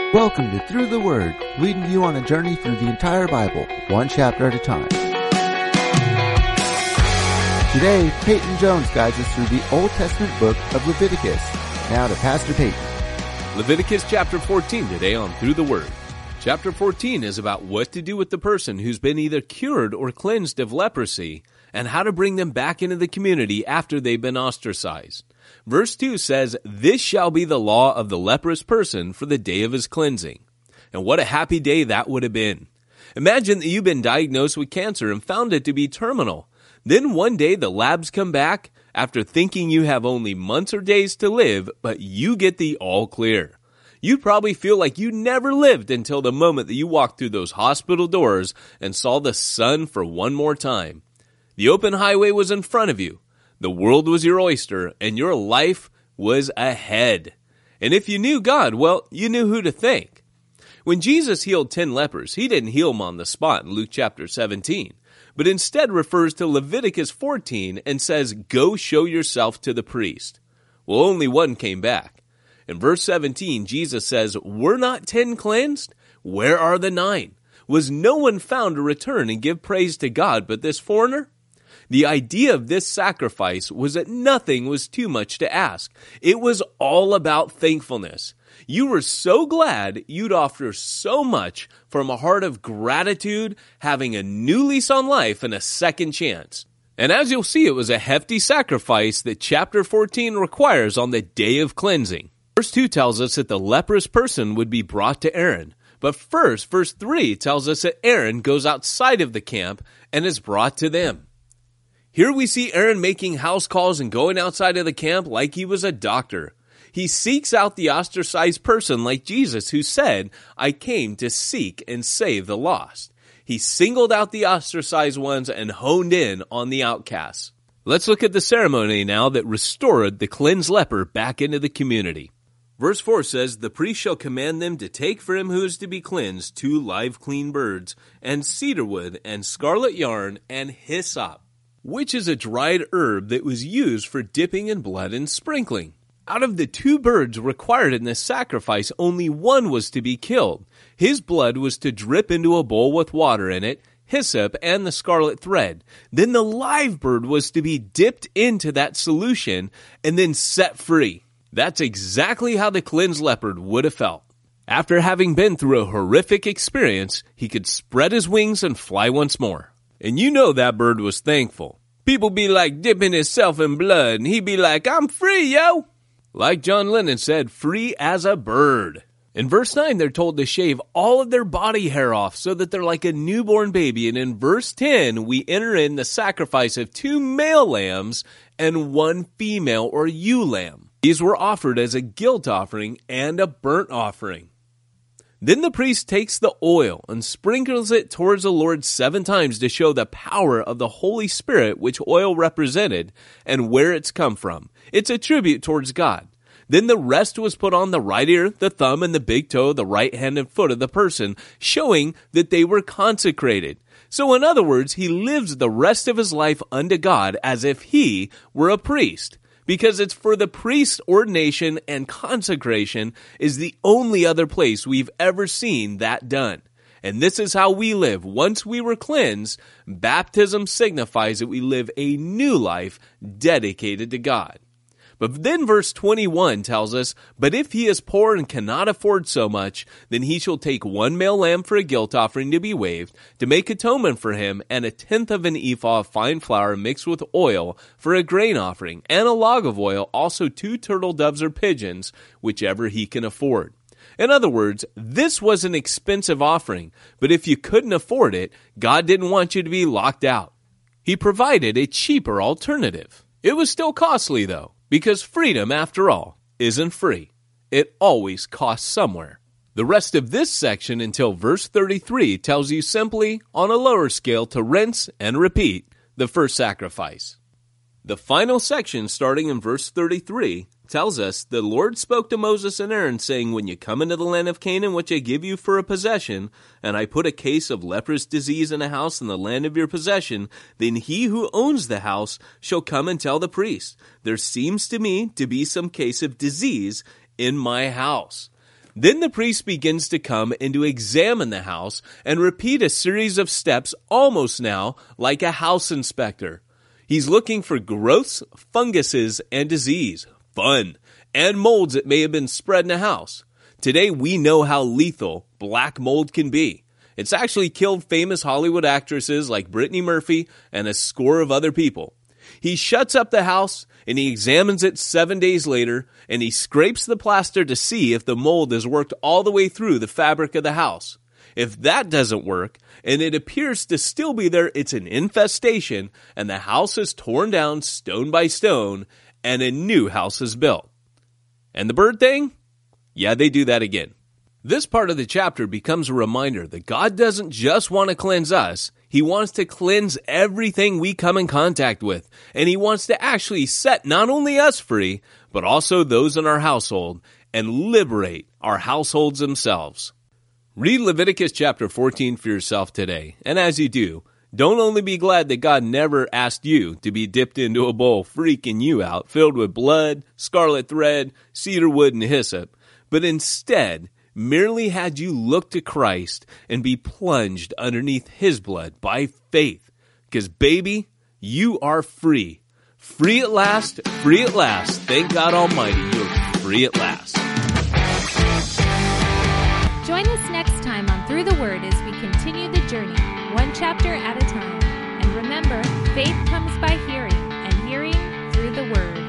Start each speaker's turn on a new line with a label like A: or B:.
A: Welcome to Through the Word, leading you on a journey through the entire Bible, one chapter at a time. Today, Peyton Jones guides us through the Old Testament book of Leviticus. Now to Pastor Peyton.
B: Leviticus chapter 14 today on Through the Word. Chapter 14 is about what to do with the person who's been either cured or cleansed of leprosy, and how to bring them back into the community after they've been ostracized. Verse 2 says, "This shall be the law of the leprous person for the day of his cleansing." And what a happy day that would have been. Imagine that you've been diagnosed with cancer and found it to be terminal. Then one day the labs come back after thinking you have only months or days to live, but you get the all clear. You'd probably feel like you never lived until the moment that you walked through those hospital doors and saw the sun for one more time. The open highway was in front of you. The world was your oyster, and your life was ahead. And if you knew God, well, you knew who to thank. When Jesus healed 10 lepers, he didn't heal them on the spot in Luke chapter 17, but instead refers to Leviticus 14 and says, "Go show yourself to the priest." Well, only one came back. In verse 17, Jesus says, "Were not 10 cleansed? Where are the 9? Was no one found to return and give praise to God but this foreigner?" The idea of this sacrifice was that nothing was too much to ask. It was all about thankfulness. You were so glad you'd offer so much from a heart of gratitude, having a new lease on life and a second chance. And as you'll see, it was a hefty sacrifice that chapter 14 requires on the day of cleansing. Verse 2 tells us that the leprous person would be brought to Aaron. But first, verse 3 tells us that Aaron goes outside of the camp and is brought to them. Here we see Aaron making house calls and going outside of the camp like he was a doctor. He seeks out the ostracized person like Jesus, who said, "I came to seek and save the lost." He singled out the ostracized ones and honed in on the outcasts. Let's look at the ceremony now that restored the cleansed leper back into the community. Verse 4 says, "The priest shall command them to take for him who is to be cleansed 2 live clean birds, and cedar wood, and scarlet yarn, and hyssop, which is a dried herb that was used for dipping in blood and sprinkling." Out of the 2 birds required in this sacrifice, only one was to be killed. His blood was to drip into a bowl with water in it, hyssop, and the scarlet thread. Then the live bird was to be dipped into that solution and then set free. That's exactly how the cleansed leopard would have felt. After having been through a horrific experience, he could spread his wings and fly once more. And you know that bird was thankful. People be like dipping himself in blood, and he'd be like, "I'm free, yo!" Like John Lennon said, free as a bird. In verse 9, they're told to shave all of their body hair off so that they're like a newborn baby. And in verse 10, we enter in the sacrifice of 2 male lambs and 1 female or ewe lamb. These were offered as a guilt offering and a burnt offering. Then the priest takes the oil and sprinkles it towards the Lord 7 times to show the power of the Holy Spirit, which oil represented, and where it's come from. It's a tribute towards God. Then the rest was put on the right ear, the thumb, and the big toe, the right hand and foot of the person, showing that they were consecrated. So in other words, he lives the rest of his life unto God as if he were a priest. Because it's for the priest's ordination and consecration is the only other place we've ever seen that done. And this is how we live. Once we were cleansed, baptism signifies that we live a new life dedicated to God. But then verse 21 tells us, "But if he is poor and cannot afford so much, then he shall take 1 male lamb for a guilt offering to be waved, to make atonement for him, and 1/10 of an ephah of fine flour mixed with oil for a grain offering, and a log of oil, also 2 turtle doves or pigeons, whichever he can afford." In other words, this was an expensive offering, but if you couldn't afford it, God didn't want you to be locked out. He provided a cheaper alternative. It was still costly, though. Because freedom, after all, isn't free. It always costs somewhere. The rest of this section until verse 33 tells you simply, on a lower scale, to rinse and repeat the first sacrifice. The final section, starting in verse 33, tells us, "The Lord spoke to Moses and Aaron, saying, When you come into the land of Canaan, which I give you for a possession, and I put a case of leprous disease in a house in the land of your possession, then he who owns the house shall come and tell the priest, There seems to me to be some case of disease in my house." Then the priest begins to come and to examine the house and repeat a series of steps almost now like a house inspector. He's looking for growths, funguses, and disease, fun, and molds that may have been spread in a house. Today we know how lethal black mold can be. It's actually killed famous Hollywood actresses like Brittany Murphy and a score of other people. He shuts up the house and he examines it 7 days later and he scrapes the plaster to see if the mold has worked all the way through the fabric of the house. If that doesn't work and it appears to still be there, it's an infestation and the house is torn down stone by stone and a new house is built. And the bird thing? Yeah, they do that again. This part of the chapter becomes a reminder that God doesn't just want to cleanse us. He wants to cleanse everything we come in contact with. And he wants to actually set not only us free, but also those in our household and liberate our households themselves. Read Leviticus chapter 14 for yourself today. And as you do, don't only be glad that God never asked you to be dipped into a bowl freaking you out, filled with blood, scarlet thread, cedar wood, and hyssop, but instead merely had you look to Christ and be plunged underneath his blood by faith. Because, baby, you are free. Free at last, free at last. Thank God Almighty, you're free at last.
C: Join us next time on Through the Word as we continue the journey, one chapter at a time. And remember, faith comes by hearing, and hearing through the Word.